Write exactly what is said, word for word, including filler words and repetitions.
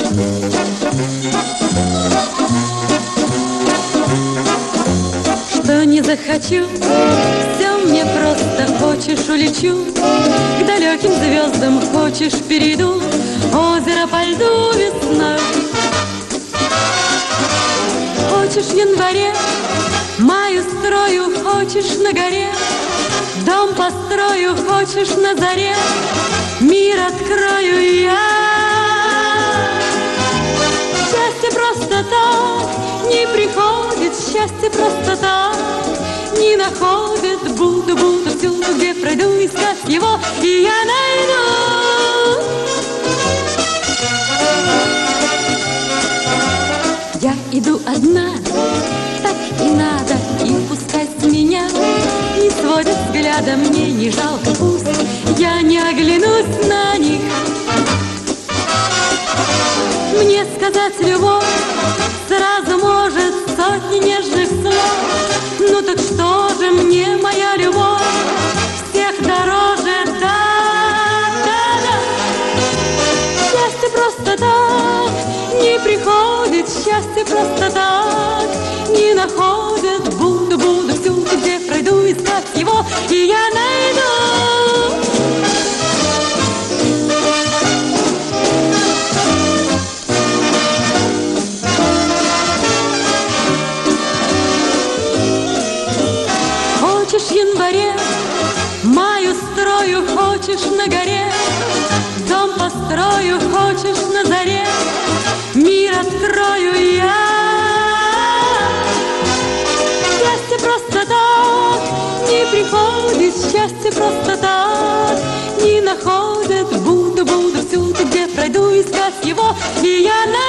Что не захочу, все мне просто. Хочешь, улечу к далеким звездам, хочешь, перейду озеро по льду весной. Хочешь, в январе маю строю, хочешь, на горе дом построю, хочешь, на заре мир открою я. Счастье просто так не приходит, счастье просто так не находит. Буду, буду всюду, где пройду, искать его, и я найду. Я иду одна, так и надо, и пускай с меня не сводят взгляда, мне не жалко, пусть я не оглянусь на них. Мне сказать любовь сразу может сотни нежных слов. Ну так что же мне моя любовь всех дороже, да, да, да. Счастье просто так не приходит, счастье просто так не находит. Буду, буду всюду, где пройду, искать его, и я найду. Хочешь, в январе маю строю, хочешь, на горе дом построю, хочешь, на заре мир открою я. Счастье просто так не приходит, счастье просто так не находит. Буду, буду всюду, где пройду, искать его, и я найду.